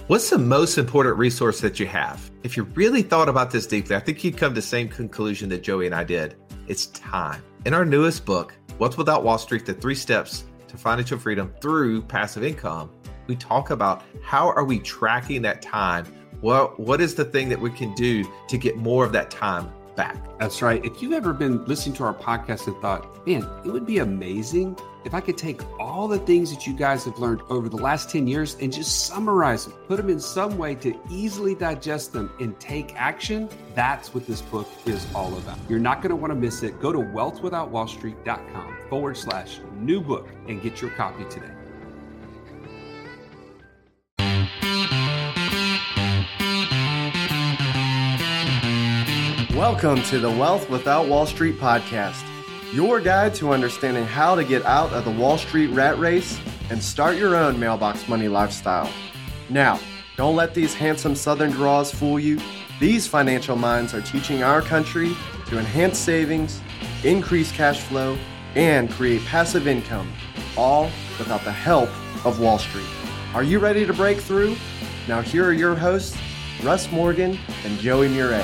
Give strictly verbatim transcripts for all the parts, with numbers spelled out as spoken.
What's the most important resource that you have? If you really thought about this deeply, I think you'd come to the same conclusion that Joey and I did. It's time. In our newest book, Wealth Without Wall Street, The Three Steps to Financial Freedom Through Passive Income, we talk about how are we tracking that time? Well, what is the thing that we can do to get more of that time back? That's right. If you've ever been listening to our podcast and thought, man, it would be amazing if I could take all the things that you guys have learned over the last ten years and just summarize them, put them in some way to easily digest them and take action, that's what this book is all about. You're not going to want to miss it. Go to wealthwithoutwallstreet.com forward slash new book and get your copy today. Welcome to the Wealth Without Wall Street podcast, your guide to understanding how to get out of the Wall Street rat race and start your own mailbox money lifestyle. Now, don't let these handsome Southern draws fool you. These financial minds are teaching our country to enhance savings, increase cash flow, and create passive income, all without the help of Wall Street. Are you ready to break through? Now here are your hosts, Russ Morgan and Joey Murray.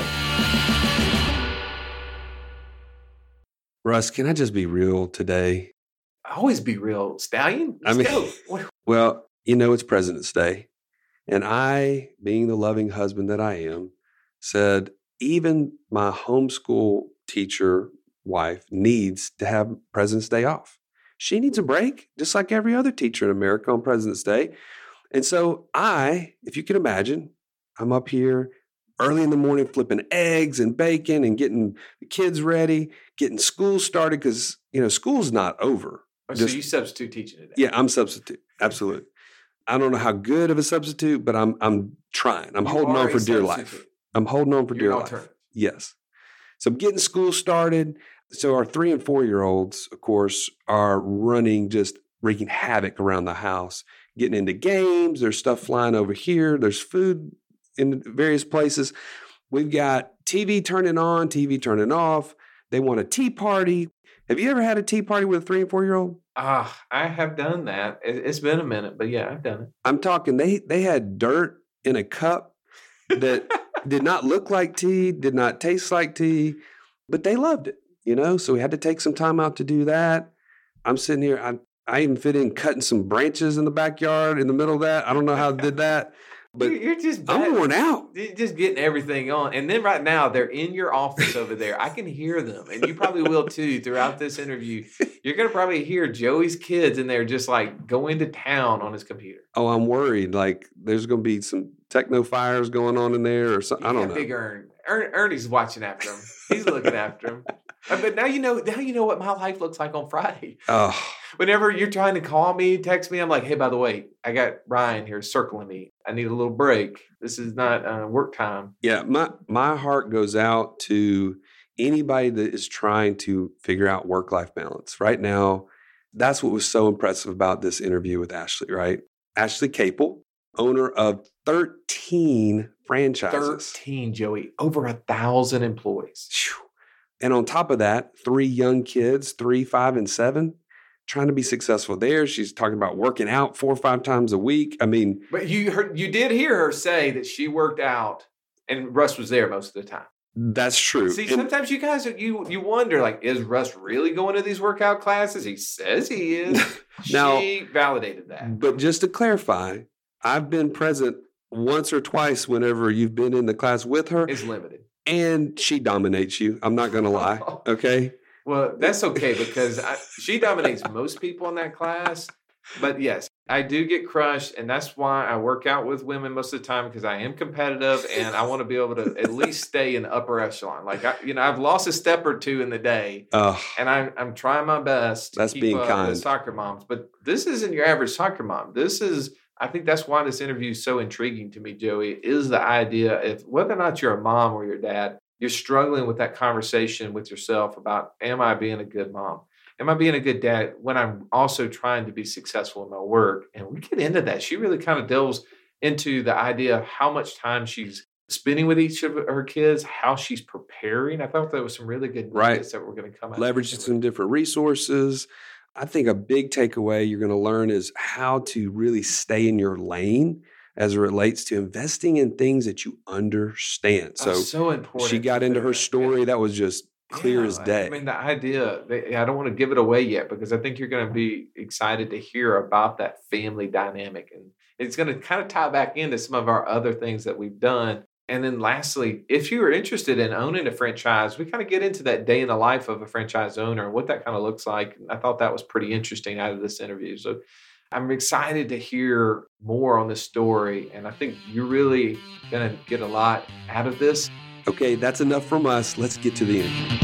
Russ, can I just be real today? Always be real, Stallion. Let's I mean, go. Well, you know, it's President's Day. And I, being the loving husband that I am, said, even my homeschool teacher wife needs to have President's Day off. She needs a break, just like every other teacher in America on President's Day. And so I, if you can imagine, I'm up here early in the morning flipping eggs and bacon and getting the kids ready, getting school started because, you know, school's not over. Oh, Just, so you substitute teaching today? Yeah, I'm substitute. Absolutely. I don't know how good of a substitute, but I'm I'm trying. I'm You holding are on for a dear substitute. life. I'm holding on for You're dear an life. alternative. Yes. So I'm getting school started. So our three and four-year-olds, of course, are running, just wreaking havoc around the house, getting into games. There's stuff flying over here. There's food in various places. We've got T V turning on, T V turning off. They want a tea party. Have you ever had a tea party with a three and four-year-old? Ah, I have done that. It- It's been a minute, but yeah, I've done it. I'm talking, they they had dirt in a cup that did not look like tea, did not taste like tea, but they loved it, you know? So we had to take some time out to do that. I'm sitting here, I, I even fit in cutting some branches in the backyard in the middle of that. I don't know how I did that, but You're, you're just I'm bad. worn out. You're just getting everything on. And then right now, they're in your office over there. I can hear them, and you probably will too throughout this interview. You're going to probably hear Joey's kids in there just like going to town on his computer. Oh, I'm worried. Like there's going to be some techno fires going on in there or something. I don't know. Big Ern. Ern. Ernie's watching after him. He's looking after him. Uh, But now you know. Now you know what my life looks like on Friday. Oh, Whenever you're trying to call me, text me, I'm like, hey, by the way, I got Ryan here circling me. I need a little break. This is not uh, work time. yeah. My, my heart goes out to anybody that is trying to figure out work-life balance right now. That's what was so impressive about this interview with Ashley, right? Ashley Capel, owner of thirteen franchises. thirteen, Joey. Over a thousand employees. Phew. And on top of that, three young kids, three, five, and seven, trying to be successful there. She's talking about working out four or five times a week. I mean, But you heard, you did hear her say that she worked out and Russ was there most of the time. that's true. See, And- sometimes you guys, you you wonder, like, is Russ really going to these workout classes? He says he is. Now- she validated that. But just to clarify, I've been present once or twice whenever you've been in the class with her, It's limited. and she dominates you. I'm not going to lie. Okay. Well, that's okay because I, she dominates most people in that class. But yes, I do get crushed, and that's why I work out with women most of the time because I am competitive and I want to be able to at least stay in the upper echelon. Like, I, you know, I've lost a step or two in the day, Oh, and I'm I'm trying my best to That's keep being up kind. with soccer moms. But this isn't your average soccer mom. This is, I think that's why this interview is so intriguing to me, Joey, is the idea if whether or not you're a mom or your dad, you're struggling with that conversation with yourself about, am I being a good mom? Am I being a good dad when I'm also trying to be successful in my work? And we get into that. She really kind of delves into the idea of how much time she's spending with each of her kids, how she's preparing. I thought there was some really good Right. nuggets that were going to come out. leveraging some different resources. I think a big takeaway you're going to learn is how to really stay in your lane. as it relates to investing in things that you understand. So, oh, so important. She got into her story. That was just clear yeah, as day. I mean, the idea, they, I don't want to give it away yet because I think you're going to be excited to hear about that family dynamic. And it's going to kind of tie back into some of our other things that we've done. And then lastly, if you are interested in owning a franchise, we kind of get into that day in the life of a franchise owner and what that kind of looks like. I thought that was pretty interesting out of this interview. So I'm excited to hear more on this story. And I think you're really going to get a lot out of this. Okay, that's enough from us. Let's get to the interview.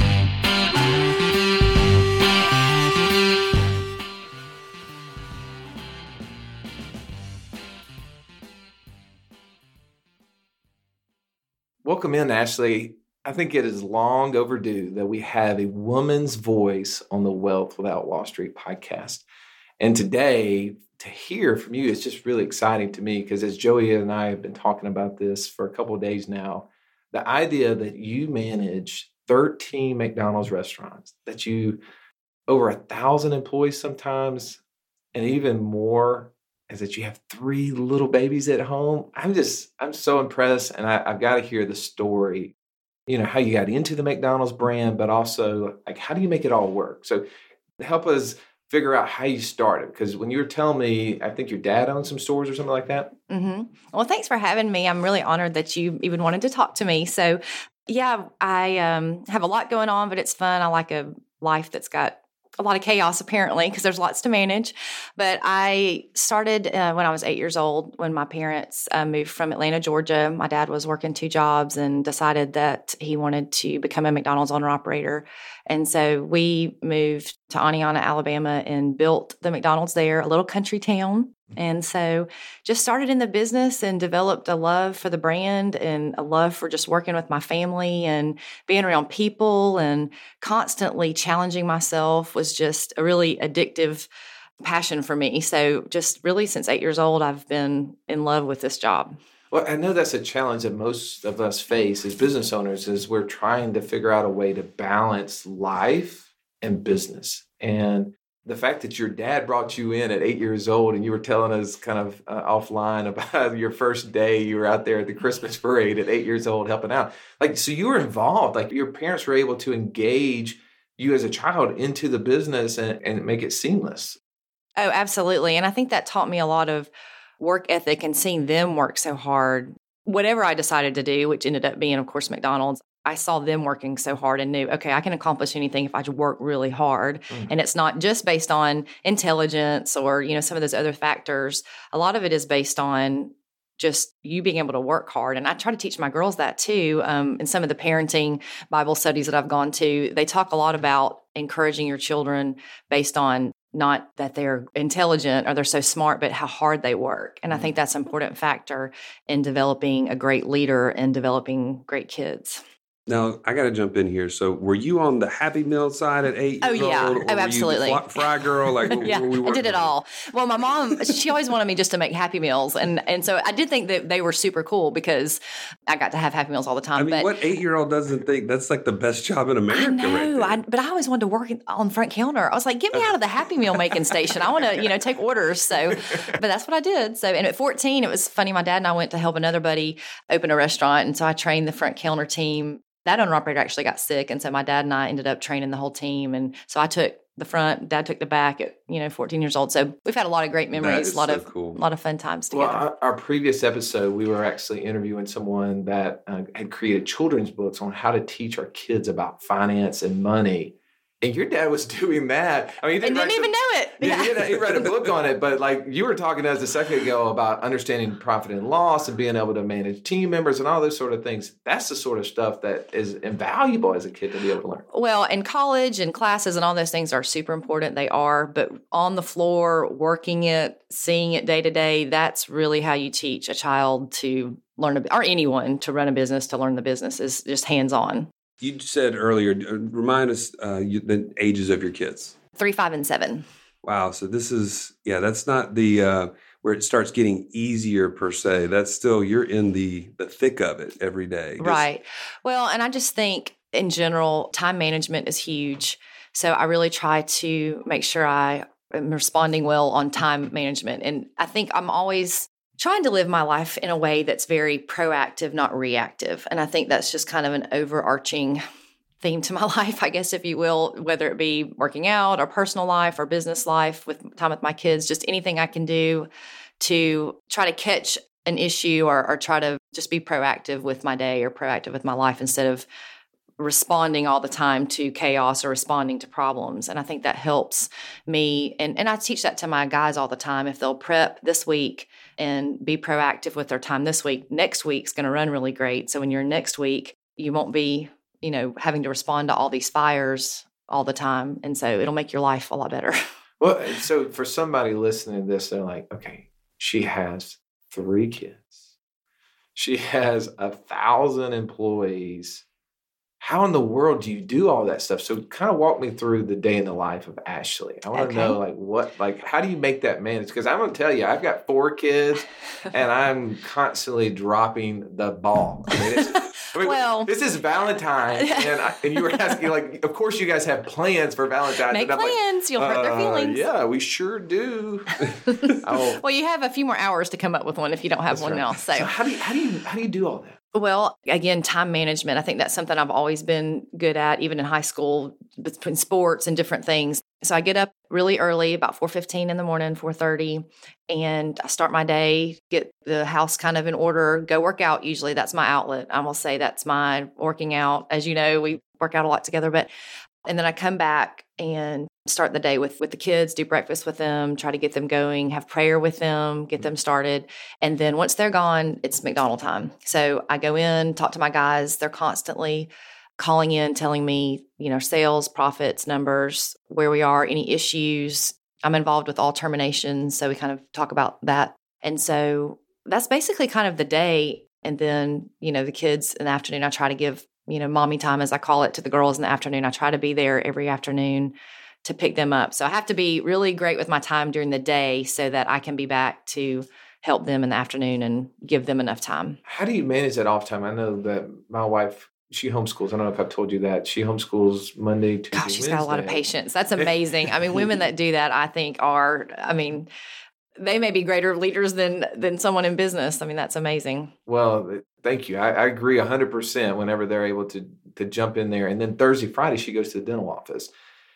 Welcome in, Ashley. I think it is long overdue that we have a woman's voice on the Wealth Without Wall Street podcast. And today, to hear from you is just really exciting to me because as Joey and I have been talking about this for a couple of days now, the idea that you manage thirteen McDonald's restaurants, that you over a thousand employees sometimes, and even more, is that you have three little babies at home. I'm just, I'm so impressed. And I, I've got to hear the story, you know, how you got into the McDonald's brand, but also like, how do you make it all work? So help us figure out how you started. Because when you were telling me, I think your dad owned some stores or something like that. Mm-hmm. Well, thanks for having me. I'm really honored that you even wanted to talk to me. So yeah, I um, have a lot going on, but it's fun. I like a life that's got a lot of chaos apparently because there's lots to manage. But I started uh, when I was eight years old when my parents uh, moved from Atlanta, Georgia. My dad was working two jobs and decided that he wanted to become a McDonald's owner-operator. And so we moved to Aniana, Alabama and built the McDonald's there, a little country town. And so just started in the business and developed a love for the brand and a love for just working with my family and being around people and constantly challenging myself was just a really addictive passion for me. So just really since eight years old, I've been in love with this job. Well, I know that's a challenge that most of us face as business owners is we're trying to figure out a way to balance life and business. And the fact that your dad brought you in at eight years old and you were telling us kind of uh, offline about your first day, you were out there at the Christmas parade at eight years old helping out. Like, so you were involved, like your parents were able to engage you as a child into the business and, and make it seamless. Oh, absolutely. And I think that taught me a lot of work ethic and seeing them work so hard. Whatever I decided to do, which ended up being, of course, McDonald's, I saw them working so hard and knew, okay, I can accomplish anything if I work really hard. Mm. And it's not just based on intelligence or, you know, some of those other factors. A lot of it is based on just you being able to work hard. And I try to teach my girls that too. Um, in some of the parenting Bible studies that I've gone to, they talk a lot about encouraging your children based on not that they're intelligent or they're so smart, but how hard they work. And I think that's an important factor in developing a great leader and developing great kids. Now, I got to jump in here. So were you on the Happy Meal side at eight oh, years yeah. old? Or oh, absolutely. Were you the fry girl? Like, yeah, we I did it all. Well, my mom, she always wanted me just to make Happy Meals. And and so I did think that they were super cool because I got to have Happy Meals all the time. I mean, but, what eight-year-old doesn't think that's like the best job in America? I know, right there? I, but I always wanted to work on front counter. I was like, get me out of the Happy Meal making station. I want to, you know, take orders. So, but that's what I did. So, and at fourteen, it was funny. My dad and I went to help another buddy open a restaurant. And so I trained the front counter team. That owner-operator actually got sick, and so my dad and I ended up training the whole team. And so I took the front, Dad took the back at, you know, fourteen years old. So we've had a lot of great memories, a lot so of cool. a lot of fun times together. Well, our, our previous episode, we were actually interviewing someone that uh, had created children's books on how to teach our kids about finance and money. And your dad was doing that. I mean, he didn't, and didn't even some, know it. Yeah, he, he read a book on it, but like you were talking to us a second ago about understanding profit and loss and being able to manage team members and all those sort of things. That's the sort of stuff that is invaluable as a kid to be able to learn. Well, in college and classes and all those things are super important. They are, but on the floor, working it, seeing it day to day, that's really how you teach a child to learn, a, or anyone to run a business, to learn the business is just hands-on. You said earlier, remind us uh, you, the ages of your kids. Three, five, and seven. Wow. So this is, yeah, that's not the, uh, where it starts getting easier per se. That's still, you're in the the thick of it every day. Right. Well, and I just think in general, time management is huge. So I really try to make sure I am responding well on time management. And I think I'm always trying to live my life in a way that's very proactive, not reactive. And I think that's just kind of an overarching theme to my life, I guess, if you will, whether it be working out or personal life or business life with time with my kids, just anything I can do to try to catch an issue or, or try to just be proactive with my day or proactive with my life instead of responding all the time to chaos or responding to problems. And I think that helps me. And, and I teach that to my guys all the time. If they'll prep this week and be proactive with their time this week, next week's going to run really great. So when you're next week, you won't be, you know, having to respond to all these fires all the time. And so it'll make your life a lot better. Well, so for somebody listening to this, they're like, okay, she has three kids. She has a thousand employees. How in the world do you do all that stuff? So kind of walk me through the day in the life of Ashley. I want okay. to know like what, like, how do you make that manage? Because I'm going to tell you, I've got four kids and I'm constantly dropping the ball. I mean, it's, I mean, well, this is Valentine's, and, I, and you were asking, like, of course you guys have plans for Valentine's. Make plans. Like, You'll hurt uh, their feelings. Yeah, we sure do. Well, you have a few more hours to come up with one if you don't have That's one right. now. So. so how do you how do you how do you do all that? Well, again, time management. I think that's something I've always been good at, even in high school, between sports and different things. So I get up really early, about four fifteen in the morning, four thirty, and I start my day, get the house kind of in order, go work out. Usually that's my outlet. I will say that's my working out. As you know, we work out a lot together, but and then I come back and start the day with, with the kids, do breakfast with them, try to get them going, have prayer with them, get them started. And then once they're gone, it's McDonald time. So I go in, talk to my guys. They're constantly calling in, telling me, you know, sales, profits, numbers, where we are, any issues. I'm involved with all terminations. So we kind of talk about that. And so that's basically kind of the day. And then, you know, the kids in the afternoon, I try to give, you know, mommy time, as I call it, to the girls in the afternoon. I try to be there every afternoon to pick them up. So I have to be really great with my time during the day so that I can be back to help them in the afternoon and give them enough time. How do you manage that off time? I know that my wife, she homeschools. I don't know if I've told you that. She homeschools Monday, Tuesday, Gosh, she's Wednesday. got a lot of patience. That's amazing. I mean, women that do that, I think are, I mean, they may be greater leaders than than someone in business. I mean, that's amazing. Well, thank you. I, I agree one hundred percent whenever they're able to to jump in there. And then Thursday, Friday, she goes to the dental office.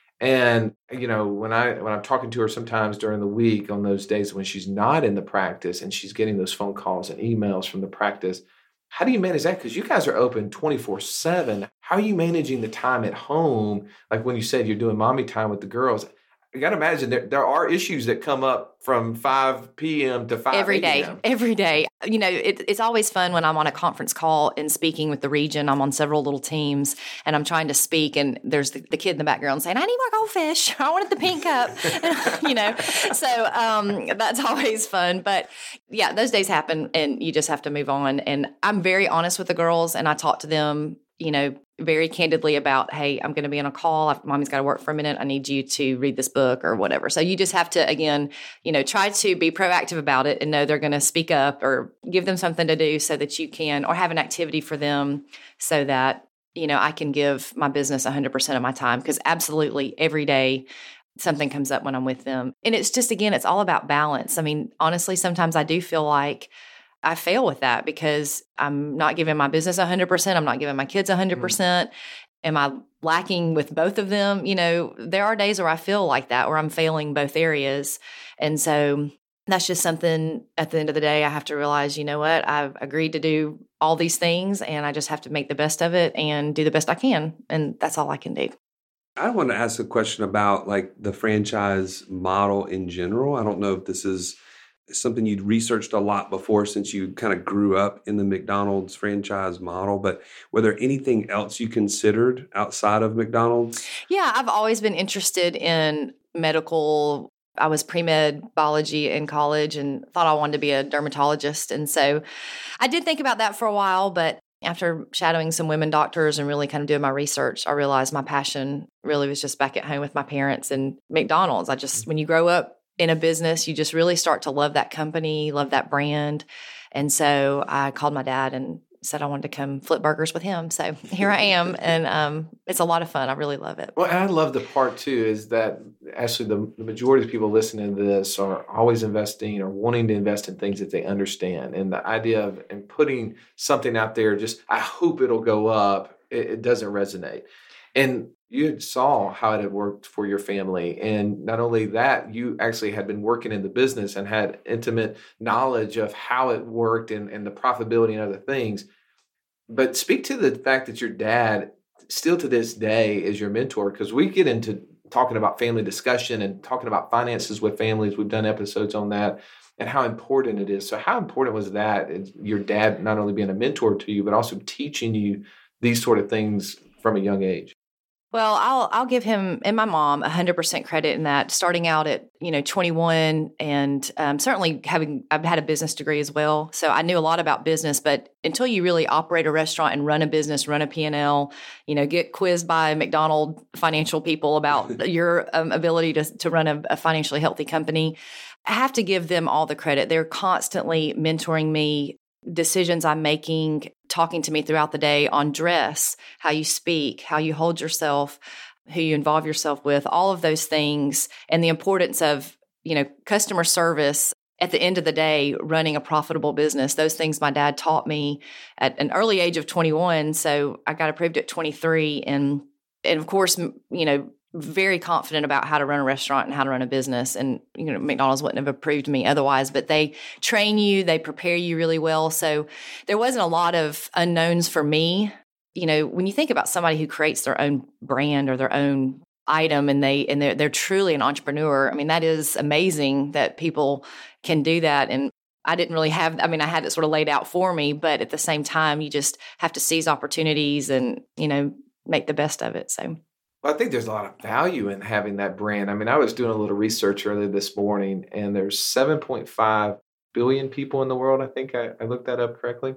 And, you know, when, I, when I'm talking to her sometimes during the week on those days when she's not in the practice and she's getting those phone calls and emails from the practice, how do you manage that? Because you guys are open twenty-four seven. How are you managing the time at home? Like when you said you're doing mommy time with the girls, I got to imagine there, there are issues that come up from five p.m. to five every day, a.m. every day. You know, it, it's always fun when I'm on a conference call and speaking with the region. I'm on several little teams and I'm trying to speak, and there's the, the kid in the background saying, "I need more goldfish. I wanted the pink cup." You know, so um, that's always fun. But yeah, those days happen, and you just have to move on. And I'm very honest with the girls, and I talk to them, you know, very candidly about, hey, I'm going to be on a call. Mommy's got to work for a minute. I need you to read this book or whatever. So you just have to, again, you know, try to be proactive about it and know they're going to speak up or give them something to do so that you can, or have an activity for them so that, you know, I can give my business one hundred percent of my time, because absolutely every day something comes up when I'm with them. And it's just, again, it's all about balance. I mean, honestly, sometimes I do feel like I fail with that because I'm not giving my business one hundred percent. I'm not giving my kids one hundred percent. Mm-hmm. Am I lacking with both of them? You know, there are days where I feel like that, where I'm failing both areas. And so that's just something at the end of the day, I have to realize, you know what, I've agreed to do all these things and I just have to make the best of it and do the best I can. And that's all I can do. I want to ask a question about like the franchise model in general. I don't know if this is something you'd researched a lot before since you kind of grew up in the McDonald's franchise model, but were there anything else you considered outside of McDonald's? Yeah, I've always been interested in medical. I was pre-med biology in college and thought I wanted to be a dermatologist. And so I did think about that for a while, but after shadowing some women doctors and really kind of doing my research, I realized my passion really was just back at home with my parents and McDonald's. I just, when you grow up in a business, you just really start to love that company, love that brand. And so I called my dad and said I wanted to come flip burgers with him. So here I am, and um, it's a lot of fun. I really love it. Well, and I love the part too is that actually the, the majority of people listening to this are always investing or wanting to invest in things that they understand. And the idea of and putting something out there, just I hope it'll go up, it, it doesn't resonate. And you saw how it had worked for your family. And not only that, you actually had been working in the business and had intimate knowledge of how it worked and, and the profitability and other things. But speak to the fact that your dad still to this day is your mentor, because we get into talking about family discussion and talking about finances with families. We've done episodes on that and how important it is. So how important was that, your dad not only being a mentor to you, but also teaching you these sort of things from a young age? Well, I'll I'll give him and my mom one hundred percent credit in that. Starting out at you know twenty-one, and um, certainly having I've had a business degree as well, so I knew a lot about business. But until you really operate a restaurant and run a business, run a P and L, you know, get quizzed by McDonald's financial people about your um, ability to to run a, a financially healthy company, I have to give them all the credit. They're constantly mentoring me. Decisions I'm making, talking to me throughout the day on dress, how you speak, how you hold yourself, who you involve yourself with, all of those things, and the importance of, you know, customer service at the end of the day, running a profitable business. Those things my dad taught me at an early age of twenty-one. So I got approved at twenty-three. And, and of course, you know, very confident about how to run a restaurant and how to run a business. And, you know, McDonald's wouldn't have approved me otherwise, but they train you, they prepare you really well. So there wasn't a lot of unknowns for me. You know, when you think about somebody who creates their own brand or their own item and they, and they're, they're truly an entrepreneur, I mean, that is amazing that people can do that. And I didn't really have, I mean, I had it sort of laid out for me, but at the same time, you just have to seize opportunities and, you know, make the best of it. So. Well, I think there's a lot of value in having that brand. I mean, I was doing a little research earlier this morning, and there's seven point five billion people in the world. I think I, I looked that up correctly.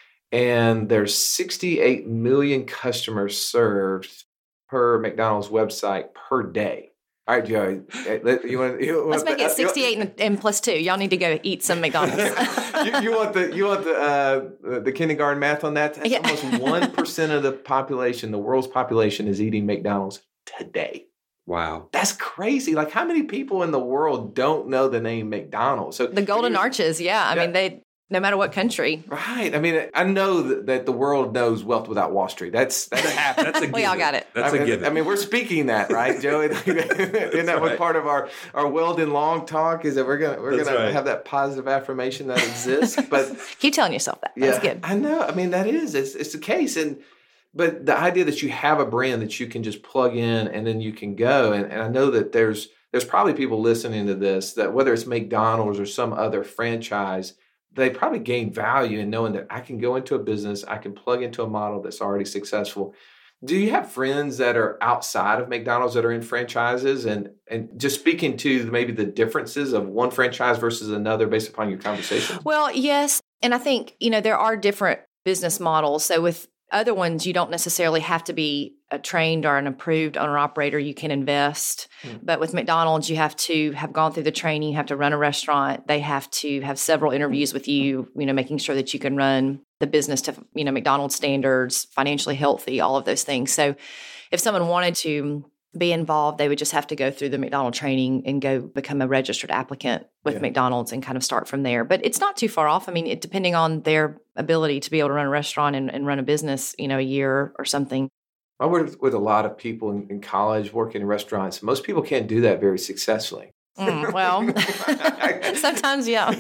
And there's sixty-eight million customers served per McDonald's website per day. All right, Joey, you want you let's make the, it sixty-eight and, and plus two. Y'all need to go eat some McDonald's. you, you want the you want the uh, the kindergarten math on that? That's yeah. Almost one percent of the population, the world's population, is eating McDonald's today. Wow, that's crazy! Like, how many people in the world don't know the name McDonald's? So the Golden Arches, yeah. I yeah. mean, they. No matter what country. Right. I mean, I know that, that the world knows Wealth Without Wall Street. That's that's a half. That's a given. We all got it. That's I mean, a given. I mean, we're speaking that, right, Joey? Isn't that what right. part of our, our Weldon Long talk is that we're gonna we're that's gonna right. have that positive affirmation that exists. But keep telling yourself that. Yeah, that's good. I know. I mean, that is it's it's the case. And but the idea that you have a brand that you can just plug in and then you can go. And, and I know that there's there's probably people listening to this that whether it's McDonald's or some other franchise, they probably gain value in knowing that I can go into a business, I can plug into a model that's already successful. Do you have friends that are outside of McDonald's that are in franchises? And, and just speaking to maybe the differences of one franchise versus another based upon your conversation? Well, yes. And I think, you know, there are different business models. So with other ones, you don't necessarily have to be a trained or an approved owner-operator. You can invest. Hmm. But with McDonald's, you have to have gone through the training. You have to run a restaurant. They have to have several interviews with you, you know, making sure that you can run the business to, you know, McDonald's standards, financially healthy, all of those things. So if someone wanted to be involved, they would just have to go through the McDonald's training and go become a registered applicant with yeah. McDonald's and kind of start from there. But it's not too far off. I mean, it, depending on their ability to be able to run a restaurant and, and run a business, you know, a year or something. I work with a lot of people in, in college working in restaurants. Most people can't do that very successfully. Mm, well, sometimes, yeah.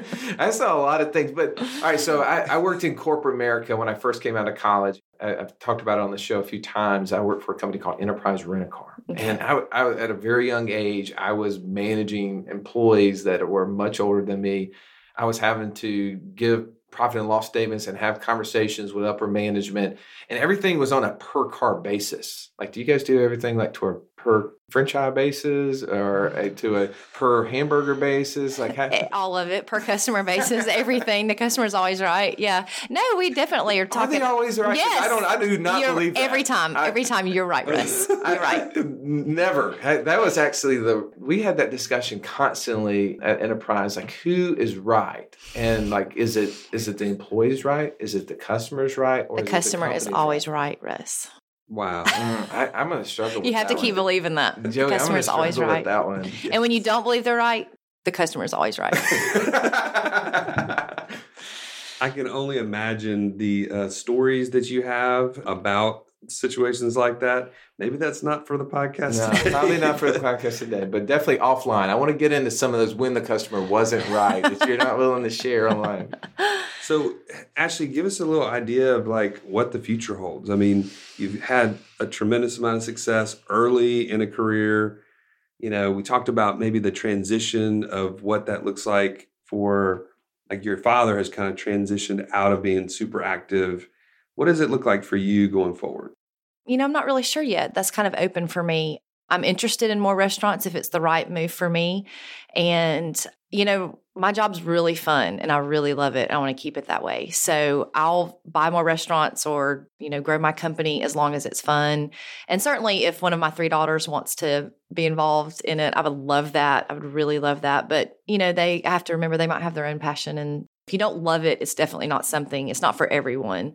I saw a lot of things. But all right, so I, I worked in corporate America when I first came out of college. I, I've talked about it on the show a few times. I worked for a company called Enterprise Rent-A-Car. Okay. And I, I, at a very young age, I was managing employees that were much older than me. I was having to give profit and loss statements and have conversations with upper management. And everything was on a per car basis. Like, do you guys do everything like to a per franchise basis or a, to a per hamburger basis? Like how, all of it per customer basis, everything. The customer's always right. Yeah. No, we definitely are talking. Are they always right? Yes. I don't. I do not you're, believe that. Every time. I, every time you're right, Russ. You're I, right. I, never. That was actually the. We had that discussion constantly at Enterprise. Like, who is right? And like, is it is it the employees right? Is it the customers right? Or the is customer it the is always right, right Russ. Wow. Mm, I, I'm going to struggle with You have that to keep one. believing that. Joey, the customer is always right. With that one. Yes. And when you don't believe they're right, the customer is always right. I can only imagine the uh, stories that you have about situations like that. Maybe that's not for the podcast No, today. probably not for the podcast today, but definitely offline. I want to get into some of those when the customer wasn't right that you're not willing to share online. So, Ashley, give us a little idea of like what the future holds. I mean, you've had a tremendous amount of success early in a career. You know, we talked about maybe the transition of what that looks like for, like your father has kind of transitioned out of being super active. What does it look like for you going forward? You know, I'm not really sure yet. That's kind of open for me. I'm interested in more restaurants if it's the right move for me. And, you know, my job's really fun and I really love it. I want to keep it that way. So I'll buy more restaurants or, you know, grow my company as long as it's fun. And certainly if one of my three daughters wants to be involved in it, I would love that. I would really love that. But, you know, they I have to remember they might have their own passion. And if you don't love it, it's definitely not something, it's not for everyone.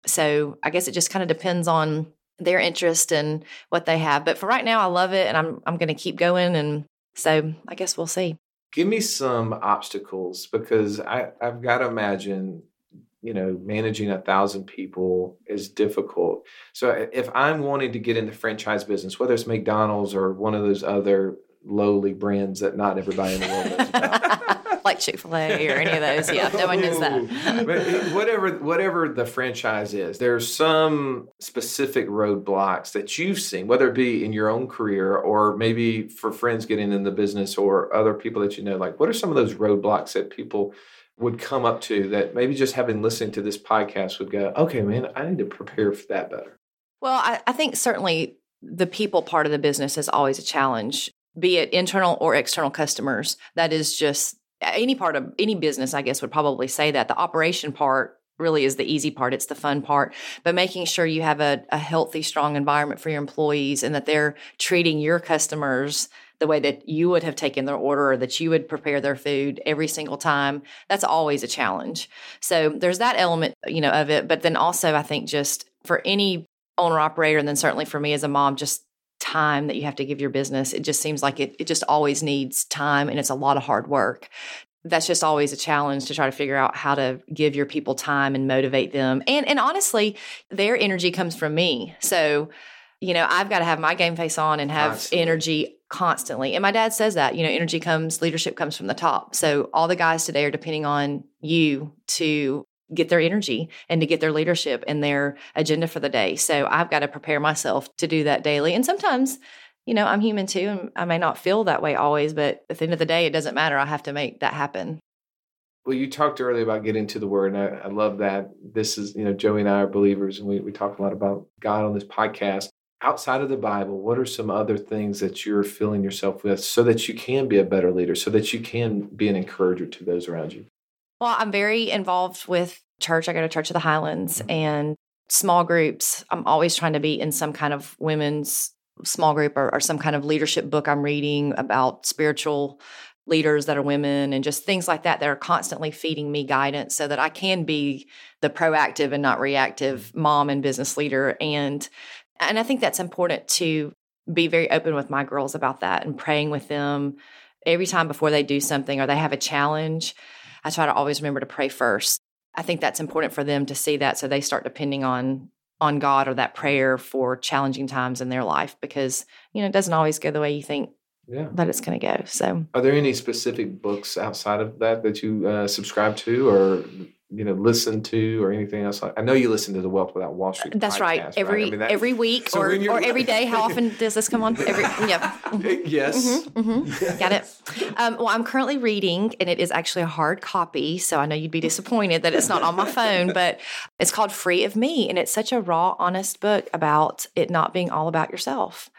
So I guess it just kind of depends on their interest and what they have. But for right now, I love it and I'm I'm going to keep going. And so I guess we'll see. Give me some obstacles because I, I've got to imagine, you know, managing a thousand people is difficult. So if I'm wanting to get in the franchise business, whether it's McDonald's or one of those other lowly brands that not everybody in the world knows about. Like Chick-fil-A or any of those. Yeah, no one knows that. But whatever, whatever the franchise is, there's some specific roadblocks that you've seen, whether it be in your own career or maybe for friends getting in the business or other people that you know. Like, what are some of those roadblocks that people would come up to that maybe just having listened to this podcast would go, okay, man, I need to prepare for that better? Well, I, I think certainly the people part of the business is always a challenge, be it internal or external customers. That is just any part of any business, I guess, would probably say that. The operation part really is the easy part. It's the fun part. But making sure you have a, a healthy, strong environment for your employees and that they're treating your customers the way that you would have taken their order or that you would prepare their food every single time, that's always a challenge. So there's that element, you know, of it. But then also, I think just for any owner operator, and then certainly for me as a mom, just time that you have to give your business. It just seems like it, it just always needs time and it's a lot of hard work. That's just always a challenge to try to figure out how to give your people time and motivate them. And and honestly, their energy comes from me. So, you know, I've got to have my game face on and have constantly. energy constantly. And my dad says that, you know, energy comes, leadership comes from the top. So all the guys today are depending on you to get their energy and to get their leadership and their agenda for the day. So I've got to prepare myself to do that daily. And sometimes, you know, I'm human too, and I may not feel that way always, but at the end of the day, it doesn't matter. I have to make that happen. Well, you talked earlier about getting to the word, and I, I love that. This is, you know, Joey and I are believers, and we, we talk a lot about God on this podcast. Outside of the Bible, what are some other things that you're filling yourself with so that you can be a better leader, so that you can be an encourager to those around you? Well, I'm very involved with church. I go to Church of the Highlands and small groups. I'm always trying to be in some kind of women's small group or, or some kind of leadership book I'm reading about spiritual leaders that are women and just things like that that are constantly feeding me guidance so that I can be the proactive and not reactive mom and business leader. And, and I think that's important to be very open with my girls about that and praying with them every time before they do something or they have a challenge. I try to always remember to pray first. I think that's important for them to see that so they start depending on on God or that prayer for challenging times in their life because, you know, it doesn't always go the way you think yeah. that it's going to go. So are there any specific books outside of that that you uh, subscribe to or, you know, listen to or anything else? I know you listen to the Wealth Without Wall Street That's podcast, right. Every right? I mean, that, every week so or, or every day. How often does this come on? Every yeah. Mm-hmm. Yes. Mm-hmm. Mm-hmm. Yes. Got it. Um, well, I'm currently reading, and it is actually a hard copy, so I know you'd be disappointed that it's not on my phone, but it's called Free of Me, and it's such a raw, honest book about it not being all about yourself.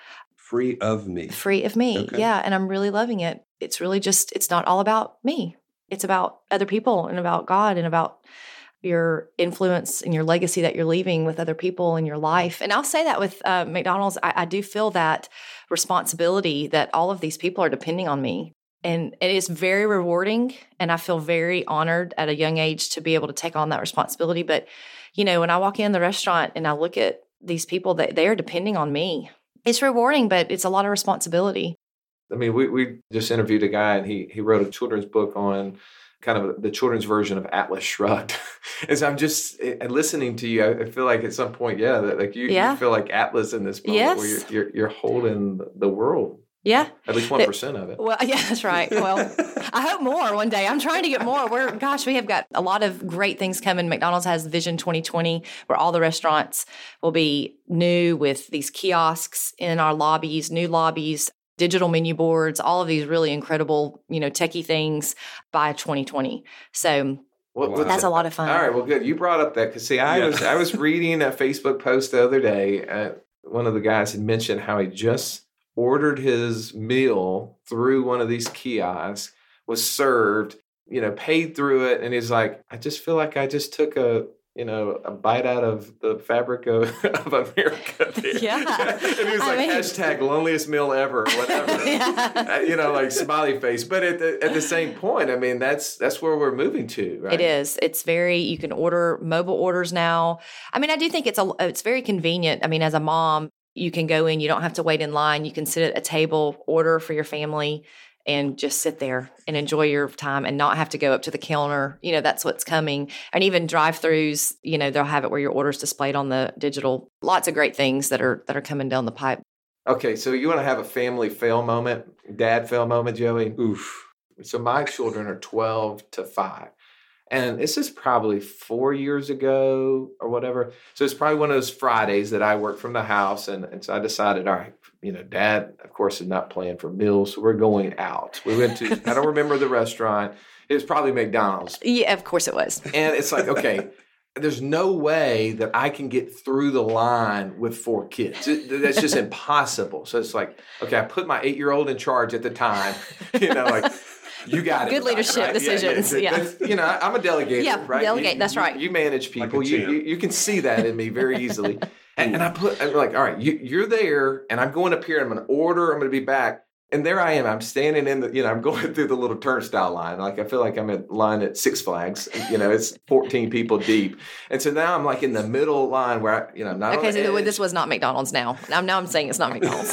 free of me. Free of me. Okay. Yeah. And I'm really loving it. It's really just, it's not all about me. It's about other people and about God and about your influence and your legacy that you're leaving with other people in your life. And I'll say that with uh, McDonald's, I, I do feel that responsibility that all of these people are depending on me. And it is very rewarding. And I feel very honored at a young age to be able to take on that responsibility. But, you know, when I walk in the restaurant and I look at these people, that they are depending on me, it's rewarding, but it's a lot of responsibility. I mean, we, we just interviewed a guy and he he wrote a children's book on kind of the children's version of Atlas Shrugged. And so I'm just and listening to you, I feel like at some point, yeah, that like you, yeah. you feel like Atlas in this moment yes. where you're, you're, you're holding the world. Yeah. At least one percent of it. Well, yeah, that's right. Well, I hope more one day. I'm trying to get more. We're, gosh, we have got a lot of great things coming. McDonald's has Vision twenty twenty, where all the restaurants will be new with these kiosks in our lobbies, new lobbies, digital menu boards, all of these really incredible, you know, techie things by twenty twenty. So What, wow. that's a lot of fun. All right, well, good. You brought up that because see, I Yeah. was I was reading a Facebook post the other day. Uh, one of the guys had mentioned how he just ordered his meal through one of these kiosks, was served, you know, paid through it, and he's like, I just feel like I just took a, you know, a bite out of the fabric of, of America. There. Yeah. And he was I like, mean- hashtag loneliest meal ever, or whatever. Yeah. Uh, you know, like smiley face. But at the at the same point, I mean, that's that's where we're moving to, right? It is. It's very, you can order mobile orders now. I mean, I do think it's a, it's very convenient. I mean, as a mom, you can go in, you don't have to wait in line. You can sit at a table, order for your family, and just sit there and enjoy your time and not have to go up to the counter. You know, that's what's coming. And even drive-throughs, you know, they'll have it where your order's displayed on the digital. Lots of great things that are that are coming down the pipe. Okay, so you want to have a family fail moment, dad fail moment, Joey? Oof. So my children are twelve to five. And this is probably four years ago or whatever. So it's probably one of those Fridays that I work from the house. And, and so I decided, all right, you know, Dad, of course, is not playing for meals. So we're going out. We went to, I don't remember the restaurant. It was probably McDonald's. Yeah, of course it was. And it's like, okay, there's no way that I can get through the line with four kids. It, that's just impossible. So it's like, okay, I put my eight-year-old in charge at the time, you know, like, you got it. Good leadership right? decisions. Yeah, yeah. yeah. You know, I'm a delegator, Yeah, right? delegate, You, that's you, right. You manage people. Like a you, champ. you you can see that in me very easily. and, and I put, I'm like, all right, you, you're there, and I'm going up here. I'm going to order. I'm going to be back. And there I am. I'm standing in the, you know, I'm going through the little turnstile line. Like I feel like I'm in line at Six Flags. You know, it's fourteen people deep. And so now I'm like in the middle line where, I, you know, I'm not Okay, on the so edge. this was not McDonald's now. Now, now I'm saying it's not McDonald's.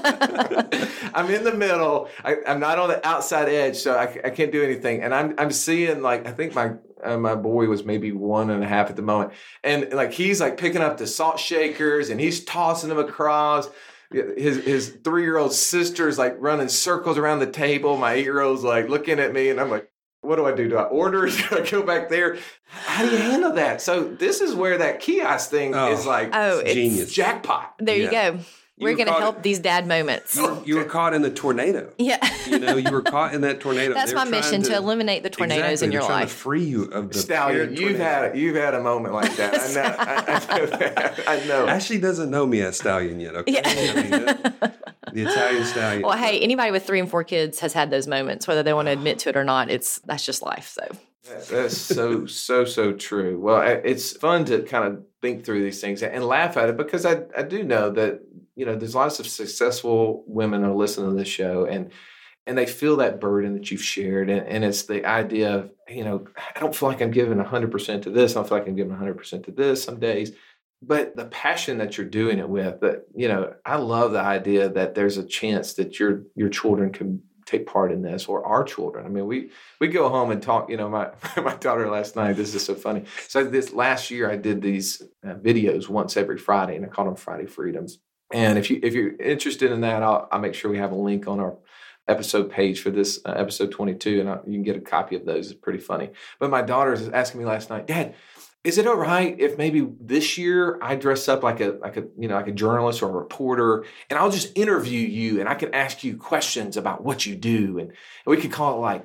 I'm in the middle. I, I'm not on the outside edge, so I, I can't do anything. And I'm I'm seeing like I think my uh, my boy was maybe one and a half at the moment, and like he's like picking up the salt shakers and he's tossing them across. His his three year old sister's like running circles around the table. My eight year old's like looking at me, and I'm like, what do I do? Do I order? Do I go back there? How do you handle that? So this is where that kiosk thing Oh. is like Oh, it's Genius. jackpot. There you Yeah. go. You We're were going to caught- help these dad moments. You were, you were caught in the tornado. Yeah. You know, you were caught in that tornado. That's They my were trying mission to, eliminate the tornadoes Exactly, in your they're trying life. To free you of the Stallion, parent you've tornado. had you've had a moment like that. I know. I, I know that. I know. Ashley doesn't know me as Stallion yet. Okay, Yeah. I mean, uh, the Italian Stallion. Well, hey, anybody with three and four kids has had those moments, whether they want to admit to it or not. It's that's just life. So That's so so so true. Well, I- it's fun to kind of think through these things and laugh at it because I I do know that you know there's lots of successful women who listen to this show and and they feel that burden that you've shared and, and it's the idea of you know I don't feel like I'm giving one hundred percent to this. I don't feel like I'm giving one hundred percent to this some days. But the passion that you're doing it with, that you know, I love the idea that there's a chance that your your children can take part in this, or our children. I mean, we we go home and talk. You know, my my daughter last night. This is so funny. So this last year, I did these uh, videos once every Friday, and I called them Friday Freedoms. And if you if you're interested in that, I'll I'll make sure we have a link on our episode page for this uh, episode twenty-two, and I, you can get a copy of those. It's pretty funny. But my daughter was asking me last night, Dad, is it all right if maybe this year I dress up like a like a you know like a journalist or a reporter, and I'll just interview you, and I can ask you questions about what you do, and, and we could call it like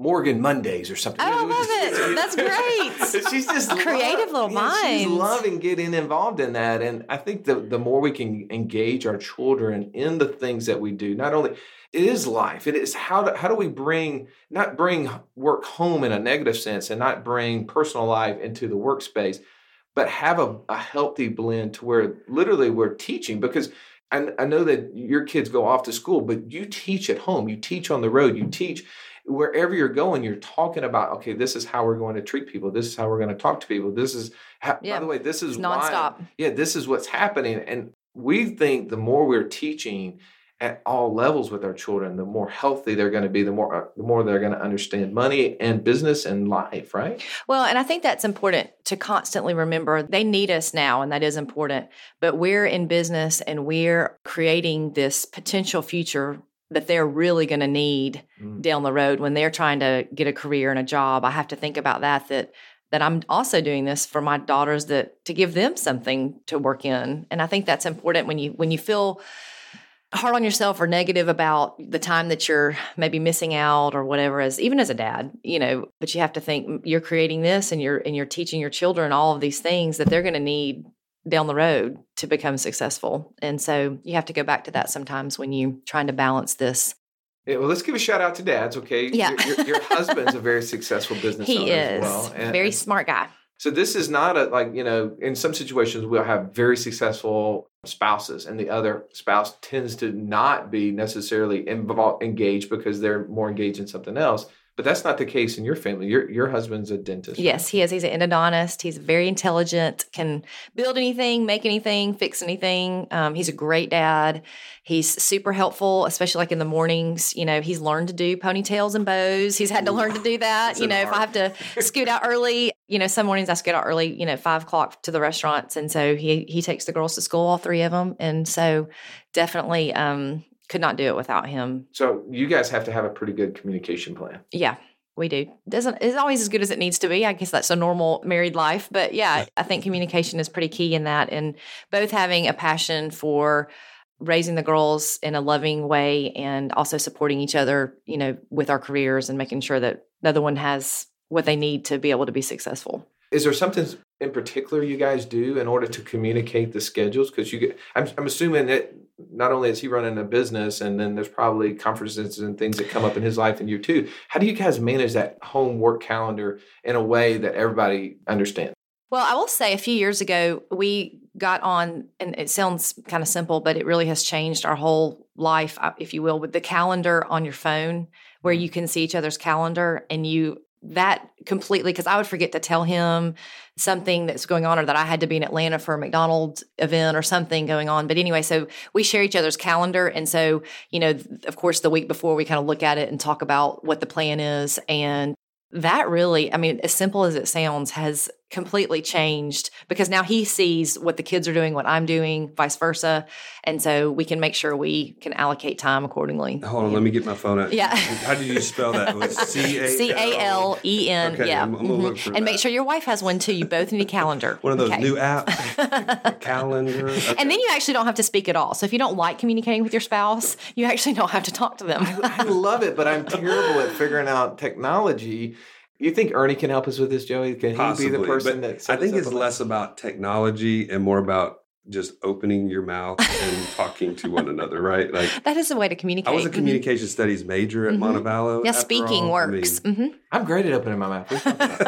Morgan Mondays or something. Oh, I love it. That's great. She's just creative love, little yeah, minds. She's loving getting involved in that. And I think the, the more we can engage our children in the things that we do, not only it is life, it is how do, how do we bring, not bring work home in a negative sense and not bring personal life into the workspace, but have a, a healthy blend to where literally we're teaching. Because I, I know that your kids go off to school, but you teach at home, you teach on the road, you teach wherever you're going, you're talking about, okay, this is how we're going to treat people. This is how we're going to talk to people. This is, how, yeah. by the way, this is it's nonstop. Why, yeah, this is what's happening. And we think the more we're teaching at all levels with our children, the more healthy they're going to be, the more, uh, the more they're going to understand money and business and life, right? Well, and I think that's important to constantly remember. They need us now, and that is important. But we're in business, and we're creating this potential future that they're really going to need mm. down the road when they're trying to get a career and a job. I have to think about that, that that I'm also doing this for my daughters, that to give them something to work in. And I think that's important when you when you feel hard on yourself or negative about the time that you're maybe missing out or whatever, as even as a dad, you know, but you have to think you're creating this and you're and you're teaching your children all of these things that they're going to need down the road to become successful. And so you have to go back to that sometimes when you're trying to balance this. Yeah, well, let's give a shout out to dads, okay? Yeah. Your, your, your husband's a very successful business he owner is. as well. And, very smart guy. So this is not a, like, you know, in some situations we'll have very successful spouses and the other spouse tends to not be necessarily involved, engaged because they're more engaged in something else. But that's not the case in your family. Your your husband's a dentist. Yes, he is. He's an endodontist. He's very intelligent, can build anything, make anything, fix anything. Um, he's a great dad. He's super helpful, especially like in the mornings. You know, he's learned to do ponytails and bows. He's had to learn to do that. You know, if I have to scoot out early, you know, some mornings I scoot out early, you know, five o'clock to the restaurants. And so he he takes the girls to school, all three of them. And so definitely um, could not do it without him. So you guys have to have a pretty good communication plan. Yeah. We do. Doesn't it's always as good as it needs to be. I guess that's a normal married life. But yeah, I think communication is pretty key in that. And both having a passion for raising the girls in a loving way and also supporting each other, you know, with our careers and making sure that the other one has what they need to be able to be successful. Is there something in particular you guys do in order to communicate the schedules? Because you get, I'm, I'm assuming that not only is he running a business, and then there's probably conferences and things that come up in his life and you too. How do you guys manage that home work calendar in a way that everybody understands? Well, I will say a few years ago, we got on, and it sounds kind of simple, but it really has changed our whole life, if you will, with the calendar on your phone where you can see each other's calendar and you that completely, because I would forget to tell him something that's going on or that I had to be in Atlanta for a McDonald's event or something going on. But anyway, so we share each other's calendar. And so, you know, of course, the week before we kind of look at it and talk about what the plan is. And that really, I mean, as simple as it sounds, has completely changed because now he sees what the kids are doing, what I'm doing, vice versa. And so we can make sure we can allocate time accordingly. Hold on, yeah. Let me get my phone out. Yeah. How did you spell that? C A L E N. Okay, yeah. I'm, I'm gonna look for and that. make sure your wife has one too. You both need a calendar. One of those okay. new apps, calendar. Okay. And then you actually don't have to speak at all. So if you don't like communicating with your spouse, you actually don't have to talk to them. I, I love it, but I'm terrible at figuring out technology. You think Ernie can help us with this, Joey? Can Possibly, he be the person that I think it's less about technology and more about just opening your mouth and talking to one another, right? Like that is a way to communicate. I was a communication mm-hmm. studies major at mm-hmm. Montevallo. Yeah, speaking all. works. I mean, mm-hmm. I'm great at opening my mouth.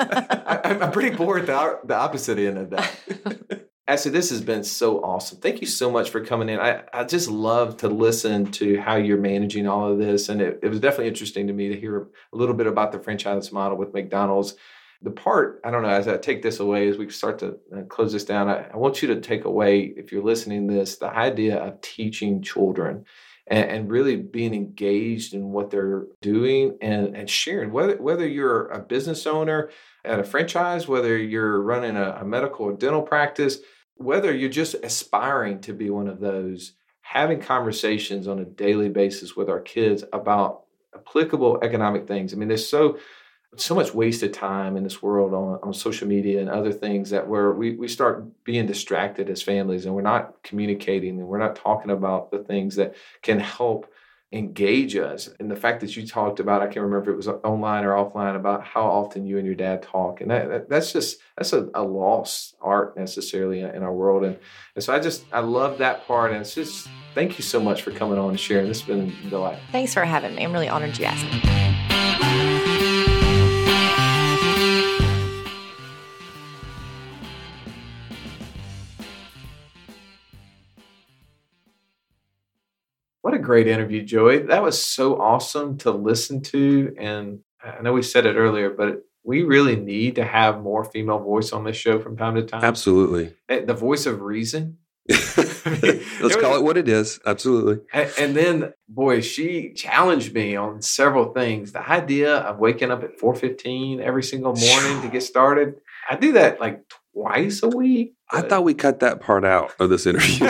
I, I'm pretty poor at the, the opposite end of that. Ashley, this has been so awesome. Thank you so much for coming in. I, I just love to listen to how you're managing all of this. And it, it was definitely interesting to me to hear a little bit about the franchise model with McDonald's. The part, I don't know, as I take this away, as we start to close this down, I, I want you to take away, if you're listening to this, the idea of teaching children and, and really being engaged in what they're doing and, and sharing, whether, whether you're a business owner at a franchise, whether you're running a, a medical or dental practice, whether you're just aspiring to be one of those, having conversations on a daily basis with our kids about applicable economic things. I mean, there's so so much wasted time in this world on, on social media and other things that where we, we start being distracted as families and we're not communicating and we're not talking about the things that can help engage us. And the fact that you talked about, I can't remember if it was online or offline, about how often you and your dad talk. And that, that that's just, that's a, a lost art necessarily in, in our world. And, and so I just, I love that part. And it's just, thank you so much for coming on and sharing. This has been a delight. Thanks for having me. I'm really honored you asked me. What a great interview, Joey. That was so awesome to listen to. And I know we said it earlier, but we really need to have more female voice on this show from time to time. Absolutely. The voice of reason. Let's call it what it is. Absolutely. And, and then, boy, she challenged me on several things. The idea of waking up at four fifteen every single morning to get started. I do that like twice a week. I thought we cut that part out of this interview.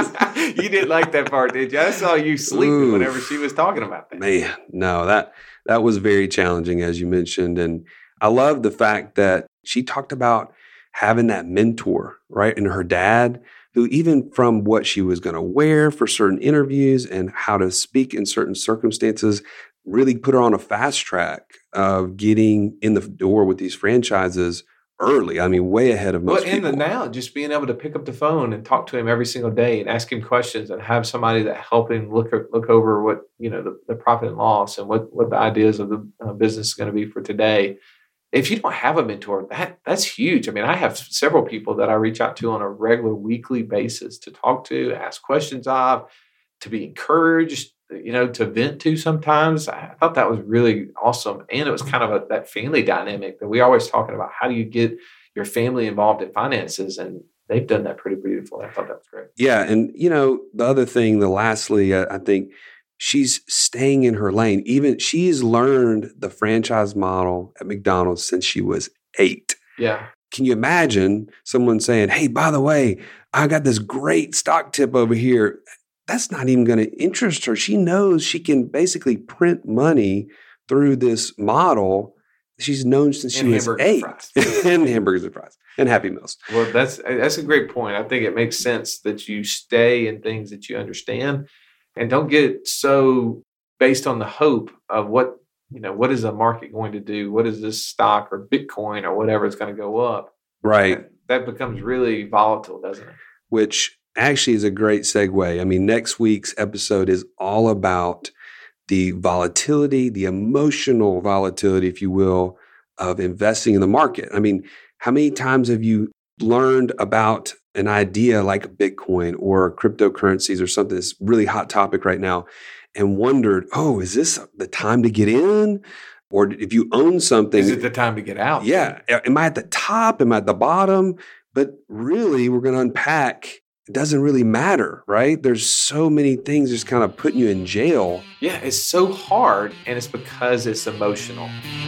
You didn't like that part, did you? I saw you sleeping Ooh, whenever she was talking about that. Man, no, that that was very challenging, as you mentioned. And I love the fact that she talked about having that mentor, right? And her dad, who even from what she was going to wear for certain interviews and how to speak in certain circumstances, really put her on a fast track of getting in the door with these franchises early. I mean, way ahead of most well, people. And now, just being able to pick up the phone and talk to him every single day and ask him questions and have somebody that help him look look over what, you know, the, the profit and loss and what, what the ideas of the uh, business is going to be for today. If you don't have a mentor, that that's huge. I mean, I have several people that I reach out to on a regular weekly basis to talk to, ask questions of, to be encouraged, you know, to vent to sometimes. I thought that was really awesome. And it was kind of a, that family dynamic that we always talking about. How do you get your family involved in finances? And they've done that pretty beautifully. I thought that was great. Yeah. And, you know, the other thing, the lastly, I, I think she's staying in her lane. Even she's learned the franchise model at McDonald's since she was eight. Yeah. Can you imagine someone saying, hey, by the way, I got this great stock tip over here. That's not even going to interest her. She knows she can basically print money through this model. She's known since and she was eight. And hamburgers and fries and Happy Meals. Well, that's that's a great point. I think it makes sense that you stay in things that you understand and don't get so based on the hope of what, you know, what is the market going to do? What is this stock or Bitcoin or whatever is going to go up? Right. That, that becomes really volatile, doesn't it? Which actually is a great segue. I mean, next week's episode is all about the volatility, the emotional volatility, if you will, of investing in the market. I mean, how many times have you learned about an idea like Bitcoin or cryptocurrencies or something that's really hot topic right now and wondered, oh, is this the time to get in? Or if you own something, is it the time to get out? Yeah. Am I at the top? Am I at the bottom? But really, we're going to unpack. It doesn't really matter, right? There's so many things just kind of putting you in jail. Yeah, it's so hard, and it's because it's emotional.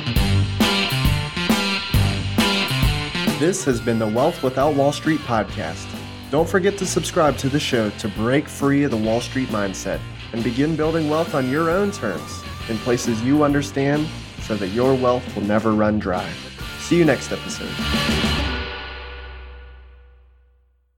This has been the Wealth Without Wall Street podcast. Don't forget to subscribe to the show to break free of the Wall Street mindset and begin building wealth on your own terms in places you understand so that your wealth will never run dry. See you next episode.